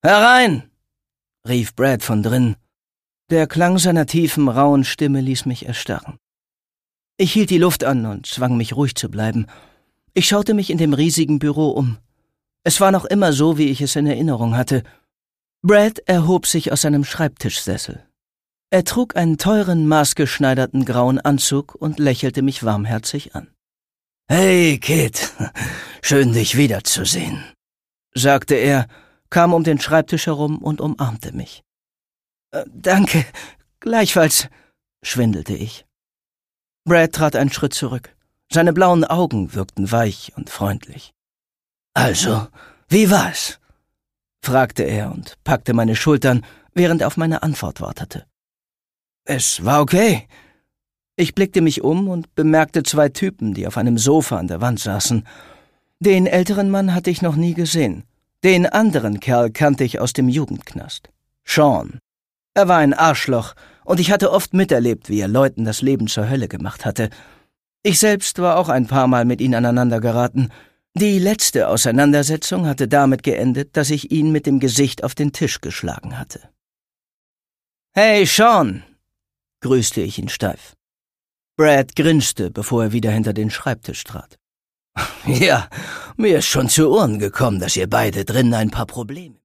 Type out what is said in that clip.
»Herein«, rief Brad von drin. Der Klang seiner tiefen, rauen Stimme ließ mich erstarren. Ich hielt die Luft an und zwang mich, ruhig zu bleiben. Ich schaute mich in dem riesigen Büro um. Es war noch immer so, wie ich es in Erinnerung hatte. Brad erhob sich aus seinem Schreibtischsessel. Er trug einen teuren, maßgeschneiderten grauen Anzug und lächelte mich warmherzig an. »Hey, Kid, schön, dich wiederzusehen«, sagte er, kam um den Schreibtisch herum und umarmte mich. »Danke, gleichfalls«, schwindelte ich. Brad trat einen Schritt zurück. Seine blauen Augen wirkten weich und freundlich. »Also, wie war's?«, fragte er und packte meine Schultern, während er auf meine Antwort wartete. »Es war okay.« Ich blickte mich um und bemerkte 2 Typen, die auf einem Sofa an der Wand saßen. Den älteren Mann hatte ich noch nie gesehen. Den anderen Kerl kannte ich aus dem Jugendknast. Sean. Er war ein Arschloch, und ich hatte oft miterlebt, wie er Leuten das Leben zur Hölle gemacht hatte. Ich selbst war auch ein paar Mal mit ihm aneinander geraten. Die letzte Auseinandersetzung hatte damit geendet, dass ich ihn mit dem Gesicht auf den Tisch geschlagen hatte. »Hey, Sean«, grüßte ich ihn steif. Brad grinste, bevor er wieder hinter den Schreibtisch trat. »Ja, mir ist schon zu Ohren gekommen, dass ihr beide drinnen ein paar Probleme